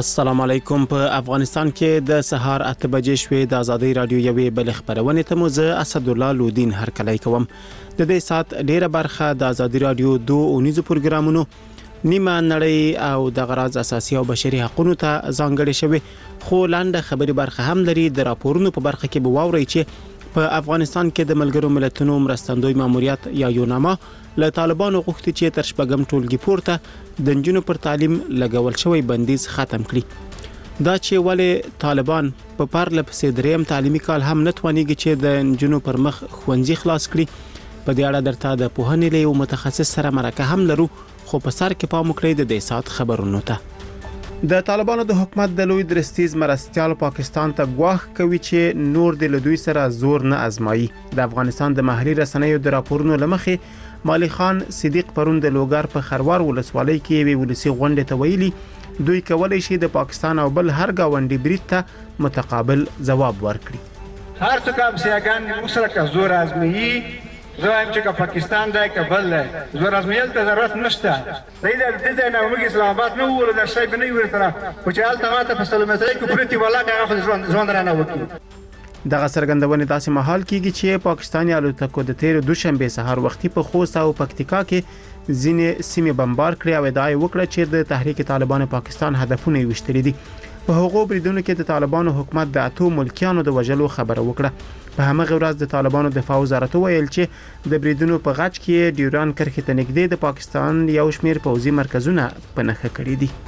السلام علیکم. په افغانستان کې د سهار 8 بجې شوې د ازادي رادیو یوې بل خبرونه ته موزه اسد الله لودین هرکلی کوم. د دې سات ډیره برخه د ازادي رادیو 2 اونیزو پروګرامونو نیمه نړۍ او د غراض اساسي او بشري حقوقو ته ځانګړي شوی، خو لاندې خبري برخه هم لري. د راپورونو په برخه کې به واوري چې په افغانستان کې د ملګرو ملتونو مرستندوی ماموریت یا یوناما له طالبانو غوښتي چې تر شپږم ټولګي پورته د نجونو پر تعلیم لګول شوی بندیز ختم کړي. دا چې ولې طالبان په پرله پسې دریم تعلیمي کال هم نه توانيږي چې د نجونو پر مخ ښوونځي خلاص کړي، په دې اړه درته د پوهنې له یو متخصص سره مرکه هم لرو، خو په سر کې پام وکړئ د دې سات خبرونو ته. د طالبانو د حکومت د لوی درستیز مرستيال پاکستان ته ګواښ کوي چې نور د لدوی سره زور نه ازمایي. د افغانستان د محلي رسنیو د راپورونو لمخې مالی خان صدیق پرون د لوګر په خروار ولسوالۍ کې وی ولسی غونډه ته ویلي دوی کولای شي د پاکستان او بل هر گاونډي برید ته متقابل جواب ورکړي. هر څوک هم سیاګان مسلک زور ازمایي، زوایم چې پاکستان دی کبل زور ازمایل ته ضرورت نشته. دې نه موږ اسلام آباد نه ورو د شای بنې ورته او چې حالت ماته په سلامتۍ کې پرتی ولا هغه ژوند رانه وکړي. دغه څرګندونه داسې محل کېږي چې پاکستاني الوتکو د تیر دوشنبه سهار وختي په خوست او پکتیکا کې ځینې سیمې بمبار کړې او ادعا وکړه چې د تحریک طالبان پاکستان هدفونه وشتري دي. په هغو بریدونو کې د طالبانو حکومت د اتو ملکیانو د وژلو خبره وکړه. په همغه ورځ د طالبانو دفاع وزارت ویل چې د بریدونو په غچ کې ډیوران کرښې ته نږدې د پاکستان یو شمېر پوځي مرکزونه په نښه کړي دي.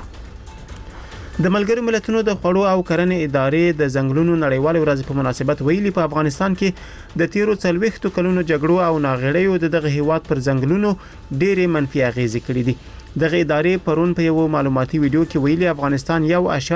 د ملګرو ملتونو د خوړو او کرنې ادارې د ځنګلونو نړیوال ورځ په مناسبت ویلي په افغانستان کې د تیرو 40 کلونو جګړو او ناغړیو دغه هیواد پر ځنګلونو ډېرې منفي اغیزې کړې دي. دغه ادارې پرون په یو معلوماتي ویډیو کې ویلي افغانستان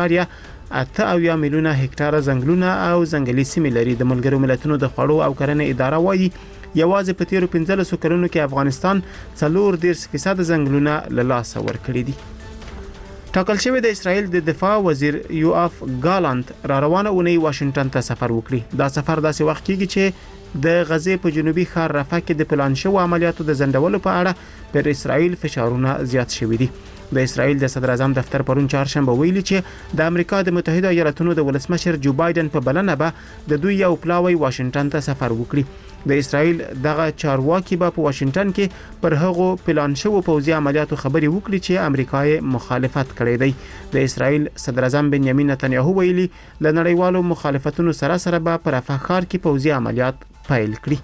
1.8 میلیونه هکتار ځنګلونه او ځنګلي سیمې لري. د ملګرو ملتونو د خوړو او کرنې اداره وایي یوازې په تیرو 15 کلونو کې افغانستان 40% ځنګلونه له لاسه ورکړي دي. ټاکل شوی د اسرائیل د دفاع وزیر یوآف ګالانت را روانه اونۍ واشنگټن ته سفر وکړي. دا سفر داسې وخت کېږي چې د غزې په جنوبي ښار رفح کې د پلان شوو عملیاتو د ځنډولو په اړه پر اسرائیل فشارونه زیات شوي دي. د اسرائیل د صدر اعظم دفتر پرون چهارشنبه ویلي چې د امریکا د متحده ایالاتونو د ولسمشر جو بایدن په بلنه به د دوی یو پلاوی واشنگټن ته سفر وکړي. د اسرائیل دغه چارواکي به په واشنگټن کې پر هغو پلان شوو پوځي عملیاتو خبري وکړي چې امریکا یې مخالفت کړی دی. د اسرائیل صدر اعظم بنیامین نتنیاهو ویلي له نړیوالو مخالفتونو سره سره به پر رفح ښار کې پوځي عملیات پیل کړي.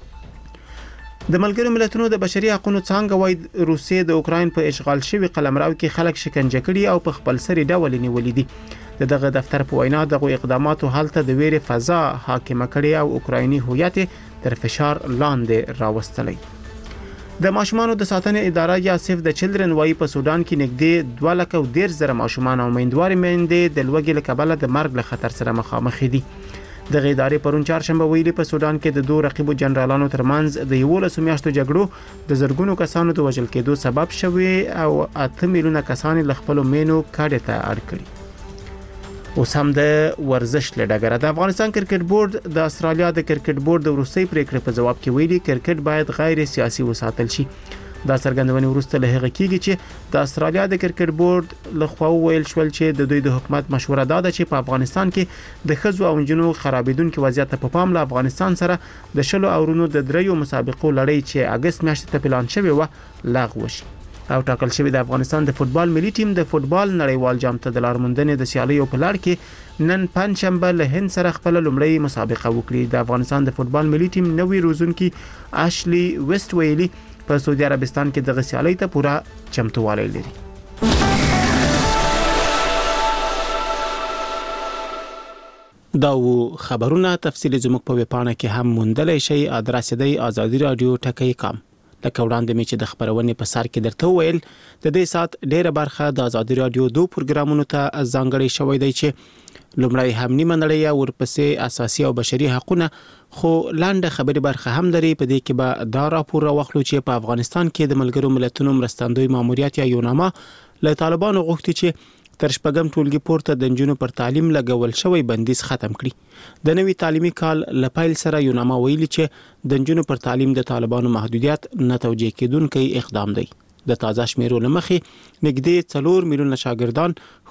د ملګرو ملتونو د بشري حقوقو څنګه وایي روسیې د اوکراین په اشغال شوی قلمرو کې خلک شکنجه کړي او په خپل سری ډول نیولې دي. دغه دفتر په وینا دغه اقداماتو حالت د ویرې فضا حاکمه کړي او اوکرایني هویت تر فشار لاندې راوستلی. د ماشومانو د ساتنې اداره یا سیف د چلډرن وايي په سودان کې نږدې 2,10,000 ماشومان او میندوارې میندې د لوږې له کبله د مرګ له خطر سره مخامخ دي. دغه ادارې پرون چهارشنبه ویلي په سودان کې د دوه رقیبو جنرالانو ترمنځ د 11 میاشتو جګړو د زرګونو کسانو د وژل کېدو سبب شوی او 8 میلیونه کسان له خپل مینو کډه ته اړ کړي. اوس هم د ورزش لډګره د افغانستان کرکټ بورډ د استرالیا د کرکټ بورډ د وروستي پریکړې په جواب کې ویلي کرکټ باید غیر سیاسي وساتل شي. دا څرګندونه وروسته له هغه کېږي چې د استرالیا د کرکټ بورډ لخوا ویل شول چې د دوی د حکومت مشوره ده چې په افغانستان کې د ښځو او نجونو خرابېدونکو وضعیت په پام له افغانستان سره د شلو اورونو د دریو مسابقو لړۍ چې اگست میاشتې ته پلان شوی و لغوه شي. او ټاکل شوی د افغانستان د فوتبال ملي ټیم د فوتبال نړیوال جام ته د لارموندنې د سیالیو په لړ کې نن پنځشنبه له هند سره خپل لومړی مسابقه وکړي. د افغانستان د فوتبال ملي ټیم نوې روزونکي آشلي ویسټ ویلي په سعودي عربستان کې د غسیالۍ ته پوره چمتووالی لري. دا خبرونه تفصیلی زموږ په ویبپاڼه کې هم موندلی شئ. ادرس دی azadiradio.com. لکه وړاندې مې چې د خبرونې په سر کې درته وویل د دې سات ډیره برخه د ازادي رادیو 2 پروګرامونو ته ځانګړی شوی دی چې لومړی هم نیمه نړۍ او ورپسې اساسي او بشري حقوقونه، خو لاندې خبري برخه هم لري. په دې کې به دا راپور راوخلو چې په افغانستان کې د ملګرو ملتونو مرستندوی ماموریت یا یوناما له طالبانو غوښتي چې تر شپږم ټولګي پورته د نجونو پر تعلیم لګول شوی بندیز ختم کړي. د نوي تعلیمي کال لپیل سره یوناما ویلي چې د نجونو پر تعلیم د طالبانو محدودیت نه توجیه کېدونکی اقدام دی. د تازه شمیرو لمخې نږدې 4 میلیونه شاګردان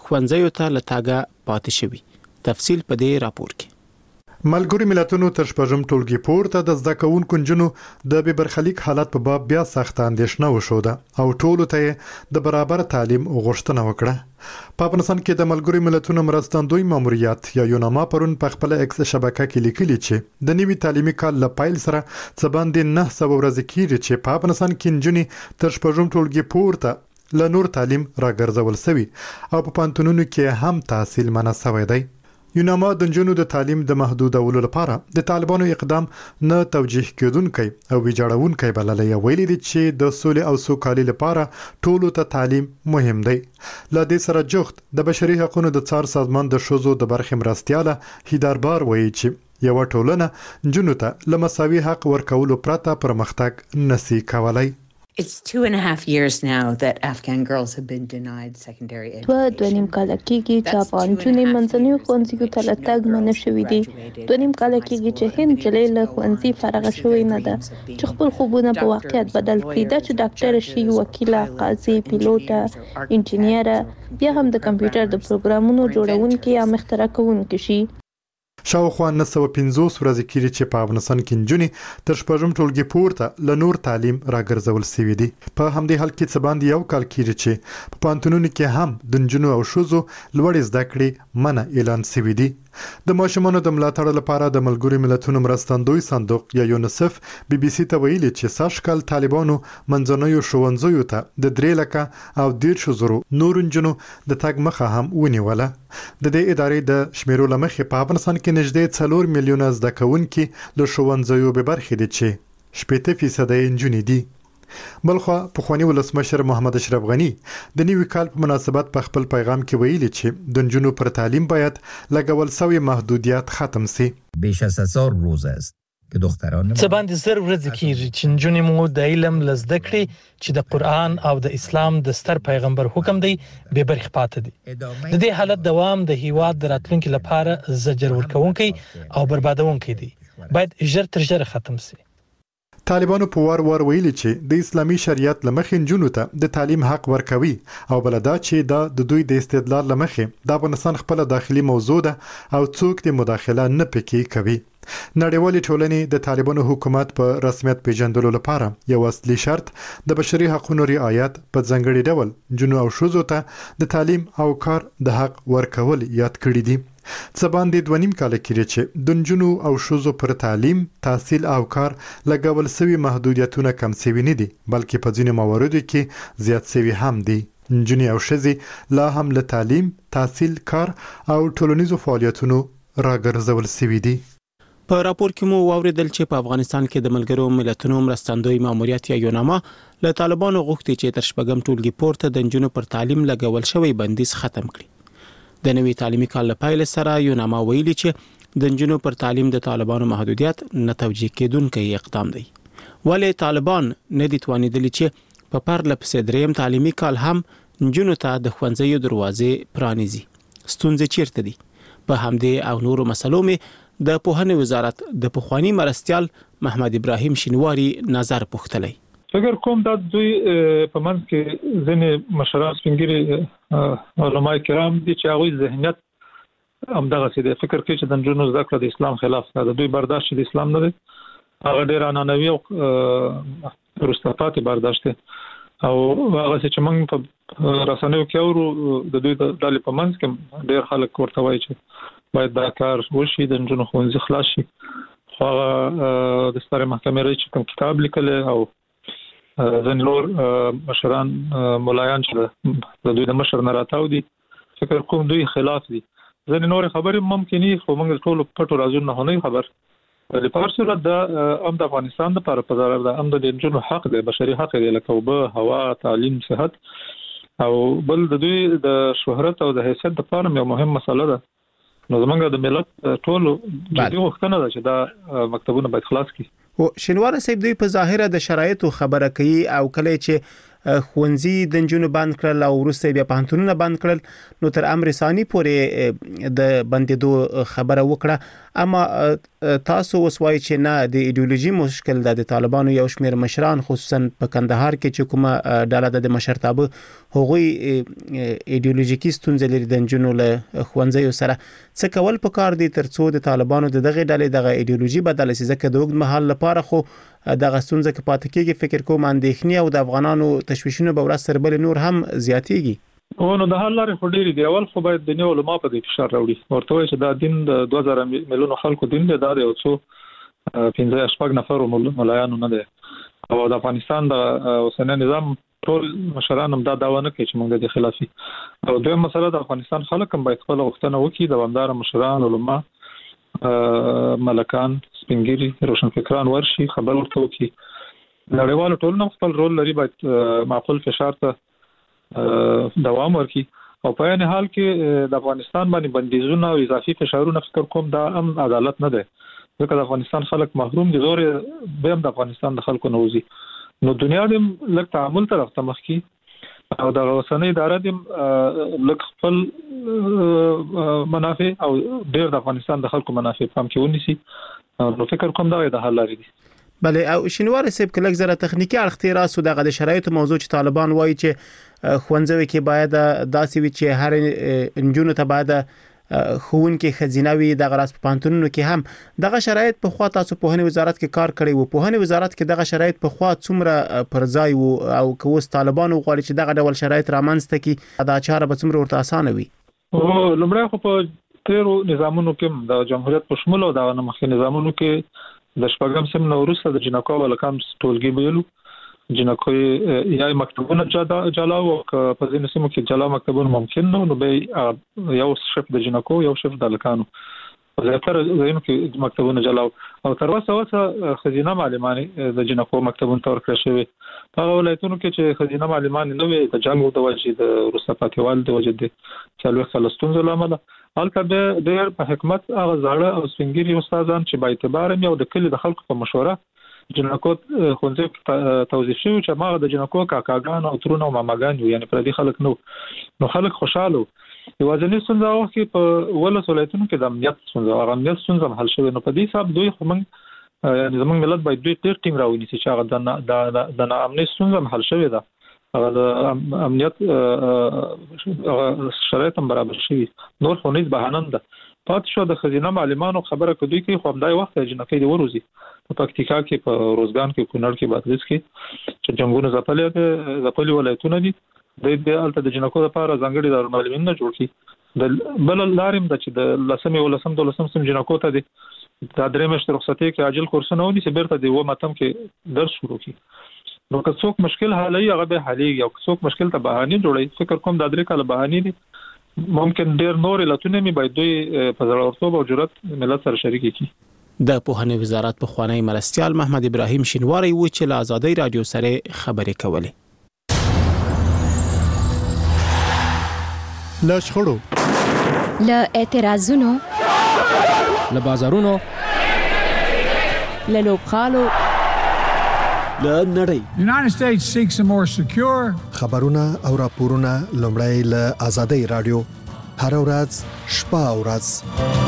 ښوونځیو ته له تاګه پاتې شوي. تفصیل په دې راپور کې. ملګري ملتونو تر شپږم ټولګي پورته د زده کوونکو نجونو د بې برخلیک حالت په باب بیا سخت اندېښنه وشوده او ټولو ته د برابر تعلیم غوښتنه وکړه. په افغانستان کې د ملګري ملتونو مرستندوی ماموریت یا یوناما پرون په خپل ایکس شبکه کې لیکلي چې د نوي تعلیمي کال له پیل سره څه باندې 900 ورځې کېږي چې په افغانستان کې نجونې تر شپږم ټولګي پورته له نور تعلیم راګرځول شوی او په پانتونونو کې هم تحصیل منع شوی دی. یوناما د نجونو د تعلیم د محدودولو لپاره د طالبانو اقدام نه توجیه کېدونکی او ویجاړونکی بللی. ویلي دي چې د سولې او سوکالۍ لپاره ټولو ته تعلیم مهم دی. له دې سره جوخت د بشري حقوقو د څار سازمان د ښځو د برخې مرستیاله هیداربار وایي چې یو ټولنه نجونو ته له مساوي حق ورکولو پرته پرمختګ نشي کولای. It's 2.5 years now that Afghan girls have been denied secondary education. دوه نیم کاله کېږي چې افغان نجونې منځنیو ښوونځیو ته له تګ منع شوي دي. دوه نیم کاله کېږي چې هند نجلۍ له ښوونځي فارغه شوې نه ده چې خپل خوبونه په واقعیت بدل کړي. دا چې ډاکټره شي، وکیله، قاضي، پیلوټه، انجینیره، بیا هم د کمپیوټر د پروګرامونو جوړونکي یا مخترع کوونکي شي. شاوخوا 950 ورځې کېږي چې په افغانستان کې نجونې تر شپږم ټولګي پورته له نور تعلیم راګرځول شوي دي. په همدې حال کې څه باندې یو کال کېږي چې په پانتونونو کې هم د نجونو او ښځو لوړې زده کړې منع اعلان شوي دي. د ماشومانو د ملاتړ لپاره د ملګرو ملتونو مرستندوی صندوق یا یونیسف بي بي سي ته ویلي چې سږکال طالبانو منځنیو ښوونځیو ته د 3 لکه او 10,000 نور نجونو د تګ مخه هم ونیوله. د دې ادارې د شمیرو له مخې په افغانستان کې نږدې 4 میلیونه زده کوونکي له ښوونځیو بې برخې دي چې 80% یې نجونې دي. بلخوا پخوانی ولسمشر محمد اشرف غنی د نوي کال په مناسبت په خپل پیغام کې ویلي چې د نجونو پر تعلیم باید لګول شوی محدودیت ختم شي. بیش از 1000 روز است که دختران څه باندې 1000 ورځې کېږي چې نجونې مو د علم لزده کړي چې د قرآن او د اسلام د ستر پیغمبر حکم دی به برخه پاتې دي. د دې حالت دوام د هیواد د راتلونکو لپاره زجر ورکوونکی او بربادونکی دی. باید ژر تر ژره ختم شي. طالبانو په وار ویلي چې د اسلامي شریعت لمخې نجونو ته د تعلیم حق ورکوي او بلدا چې د دوی د استدلال لمخې د افغانستان خپل داخلي موضوع ده او څوک د مداخله نه پکې کوي. نړیوالې ټولنې د طالبانو حکومت په رسمیت پیژندلو لپاره یو اصلي شرط د بشري حقوقو رعایت په ځانګړي ډول نجونو او ښځو ته د تعلیم او کار د حق ورکول یاد کړی دي. څه باندې 2.5 کال کېږي چې د نجونو او ښځو پر تعلیم، تحصیل او کار لګول شوي محدودیتونه کم شوي نه دي، بلکې په ځینو مواردو کې زیات شوي هم دي. نجونې او ښځې لا هم له تعلیم، تحصیل، کار او ټولنیزو فعالیتونو راګرځول شوي دي. په راپور کې مو واوریدل چې په افغانستان کې د ملګرو ملتونو مرستندوی ماموریت یا یوناما له طالبانو غوښتي چې تر شپږم ټولګي پورته د نجونو پر تعلیم لګول شوی بندیز ختم کړي. د نوي تعلیمي کال له پیل سره یوناما ویلي چې د نجونو پر تعلیم د طالبانو محدودیت نه توجیه کېدونکی اقدام دی. ولې طالبان نه دي توانیدلی چې په پرله پسې دریم تعلیمي کال هم نجونو ته د ښوونځیو دروازې پرانیزي؟ ستونزې چیرته دي؟ په همدې او نورو مسلو مې د پوهنې وزارت د پخوانی مرستیال محمد ابراهیم شینواری نظر پوښتلی. فکر کوم دا دوی په منځ کې ځینې مشران سپینګیري علماء کرام دي چې هغوی ذهنیت همدغه څه دی. فکر کوي چې د نجونو زده کړه د اسلام خلاف ده. د دوی برداشت د اسلام نه دی، هغه ډېر عنعنوي او وروسته پاتې برداشت دی. او هغه چې موږ په رسنیو کې اورو د دوی د ډلې په منځ کې ډېر خلک ورته وایي چې باید دا کار وشي، د نجونو ښوونځي خلاص شي. خو هغه د سترې محکمې رئیس چې کوم کتاب لیکلی او ځینې نور مشران ملایان چې د دوی د مشر نه راتاو دي، فکر کوم دوی خلاف دي. ځینې نورې خبرې ممکن وي خو موږ ټولو پټو رازونو نه نه خبر. په هر صورت دا هم د افغانستان لپاره په ضرر ده، هم د نجونو حق دی، بشري حق دی، لکه اوبه، هوا، تعلیم، صحت. او بل د دوی د شهرت او د حیثیت لپاره یو مهم مسله ده. نو زمونږ د ملت ټولو جدي غوښتنه ده چې دا مکتبونه باید خلاص کړي. او شینوار صاحب دوی په ظاهره د شرایطو خبره کوي او کله چې خوندزي د نجونو بند کړل او وروسته بیا پانتونونه بند کړل نو تر امر ثاني پورې د بندیدو خبره وکړه اما تاسو وسوای چې نه د ایدئولوژي مشکل د طالبانو یو شمېر مشران خصوصا په کندهار کې چې کومه ډله د مشرتابه هغوی ایدئولوژیکي ستونزې لري د نجونو له خوندزیو سره څه کول پکار دي ترڅو د طالبانو دغه ډلې دغه ایدئولوژي بدل شي ځکه د وګړو مهال لپاره خو دغه ستونزه کې پاتې کېږي فکر کوم اندېښنې او د افغانانو تشویشونه به ورځ تر بلې نور هم زیاتېږي نو د حل لارې خو ډېرې دي اول خو باید د نیو علماء په دې فشار راوړي ورته وایي چې دا دین د 2000 میلیونو خلکو دین دی دا د یو څو 15 نفرو ملایانو نه دی او د افغانستان د اوسنی نظام ټول مشران هم دا دعوا نه کوي چې موږ د خلافي او دوی مسله د افغانستان خلک هم باید خپل غوښتنه وکړي د وندار مشران علماء ملکان سپینګری روشنفکران ورشي خبر ورته وکړي نړیوال ټولنه خپل رول لري باید معقول فشار ته دوام ورکړي او په عین حال کې د افغانستان باندې بندیزونه او اضافي فشارونه فکر کوم دا هم عدالت نه ده ځکه د افغانستان خلک محروم دي زور به هم د افغانستان د خلکو نوزي نو دنیا دې لږ تعامل طرف ته مخ کی او د اوسنۍ اداره دې لږ خپل منافع او ډېر د افغانستان د خلکو منافع پام کې ونیسي نو فکر کوم دا د حل لري بله او شینوار سیب کلک زره تخنیکی اړخ راس او دغه شرایط موضوع چې طالبان وایي چې خوندزوي کې باید داسې وي چې هر انجونو ته باید خون کې خزینوي د غراس په پانتونونو کې هم دغه شرایط په خوا تاسو په هني وزارت کې کار کړی وو په هني وزارت کې دغه شرایط په خوا څومره پرځای وو او کوس طالبانو غواړي چې دغه ډول شرایط رامنځته کی دا چاره به څومره ورته اسانه وي او لمړی خو په تیرو نظامونو کې د جمهوریت په شمول او د مخکې نظامونو کې د شپږم سم نوروز د جنکو ولکم ټولګي ویلو جنکو یا مکتبونه جلا او په ځینو سیمو کې جلا مکتبونه ممکن نو به یو شف د جنکو یو شف د لکانو زیاتره زینو کې مکتبونه جلا او تر اوسه خزینه معلمانه د جنکو مکتبونه تور کړی شوی په ولایتونو کې چې خزینه معلمانه نو د جنګ د وجې د روسه پاتېوال د وجې د چالو فلسطین زلمه البته ډېر په حکمت هغه زاړه او سپینګری استادان چې با اعتبار یو د کلی د خلکو په مشوره جنکو خونځي توظیف شوی چې ما د جنکو کاکاګان او ترونه او ماماګان یعنی پر دې خلک نو خلک خوشاله یوازینی څنګه وخت کې په ولس ولایتونو کې د امنیت څنګه حل شوی نو په دې حساب دوی خو موږ یعنی زموږ ملت باید دوی تیر ټیم راوړي چې هغه د امنیت څنګه حل شوی دا هغه د امنیت شرایط هم برابر شي نور خو نه بهانه ده پات شو د خزینه معلمانو خبره کوي کې خو همدای وخت جنکې دی وروزي په پکتیکا کې په روزګان کې کونړ کې بادغیس کې چې جنگونه زپلې ولایتونه دي د دې الته د جنکو لپاره ځانګړي دار معلمین نه جوړ کی د بل لارم د چې د لسمه ولسم د لسم سم جنکو ته دي د درې مشت رخصتي کې عاجل کورسونه ونی چې بیرته دی و ماتم کې درس شروع کی نو که څوک مشکل حالي هغه به حلي او څوک مشکل ته بهاني جوړي فکر کوم د درې کاله بهاني دي ممکن ډیر نور علتونه می باید دوی په ضرورتوب او جرأت ملت سره شریک کی د پوهنې وزارت په خوانی مرستيال محمد ابراهیم شینواری و چې له آزادۍ رادیو سره خبرې کولې له شخړو له اعتراضونو له بازارونو له لوبخالو له نړۍ United States seeks a more secure خبرونه او راپورونه لومړی له آزادۍ رادیو هر ورځ شپه او ورځ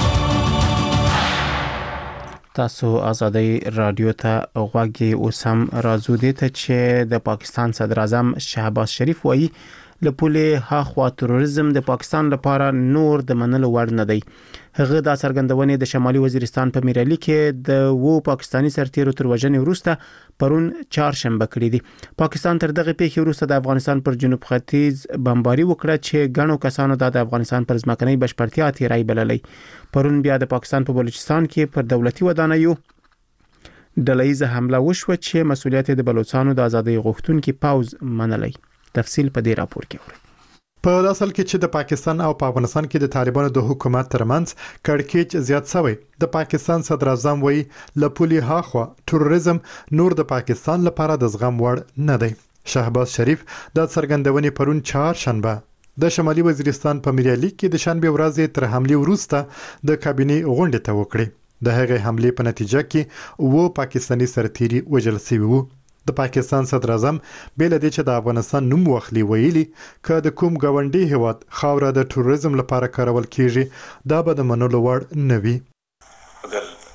تاسو آزادۍ رادیو ته غوږی اوسم راځو دي ته چې د پاکستان صدر اعظم شهباز شریف وایي لپاره هاخوا تروریزم د پاکستان لپاره نور د منلو وړ نه دی هغه د څرګندونې د شمالي وزیرستان په میرالي کې د پاکستانی سرتیرو تر وژنې وروسته پرون چهارشنبه کړی دی پاکستان تر دغه پیښې وروسته د افغانستان پر جنوب ختیځ بمباري وکړه چې غنو کسانو د افغانستان پر ځمکنۍ بشپړتیا تیرای بللې پرون بیا د پاکستان په بلوچستان کې پر دولتي ودانیو ډلهیزه حمله وشوه چې مسؤلیت د بلوچستانو د ازادۍ غوښتونکو پوز منلې تفصیل په دې راپور کې اورئ په اصل کې چې د پاکستان او په افغانستان کې د طالبانو د حکومت ترمنځ کړکېچ زیات شوی د پاکستان صدر اعظم وایي لپولي هاخوا تروریزم نور د پاکستان لپاره د زغم وړ نه دی شهباز شریف د څرګندونې پرون چهارشنبه د شمالي وزیرستان په میرالي کې د شنبه ورځې تر حمله وروسته د کابینه غونډه ته وکړه د هغې حمله په نتیجه کې و پاکستانی سرتیري وژل شوی وو د پاکستان صدر اعظم بل د چې د افغانستان نوم واخلي ویلي ک د کوم غونډي هواد خاوره د ټوریزم لپاره کارول کیږي دا به د منلو وړ نه وي.